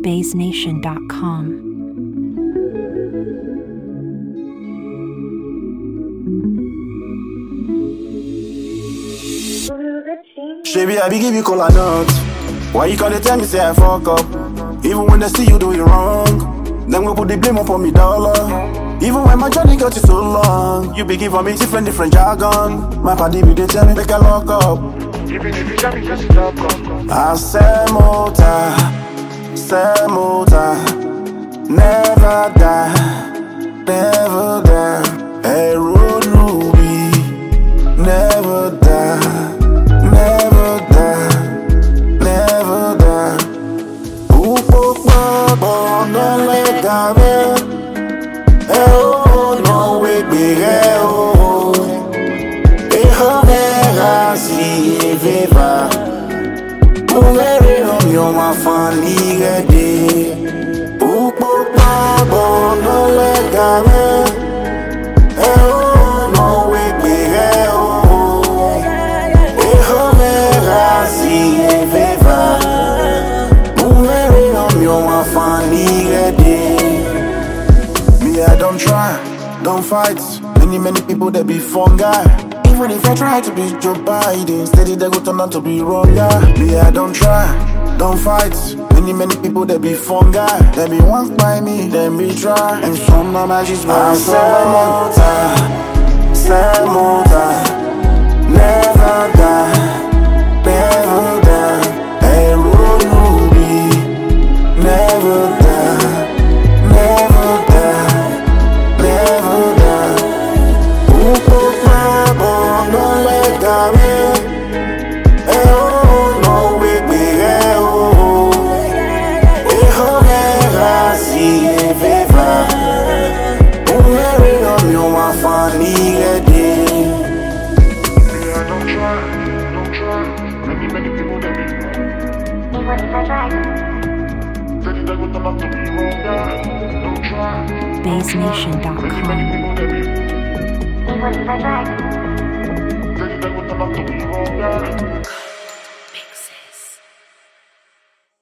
BaseNation.com. Baby, I be give you call or not. Why you can't tell me say I fuck up? Even when they see you do it wrong, then we put the blame up on me dollar. Even when my journey got you so long, you be giving me different jargon. My body be they tell me make I lock up. Even if you tell me just lock up. I say mota, never die. Hey, road ruby, never die. Don't let go, oh no, we be oh, si viva, muere on your ma famiglia de, don't let go, oh no, we be oh, si viva, muere on your ma famiglia de. Me, I don't try, don't fight. Many people that be fungi. Even if I try to be Joe Biden, steady they go turn out to be wrong, yeah. Me, I don't try, don't fight. Many people that be fungi. They be want by me, then be try. And some of my just want say mota, never die. Hey, road ruby, never die. BaseNation.com.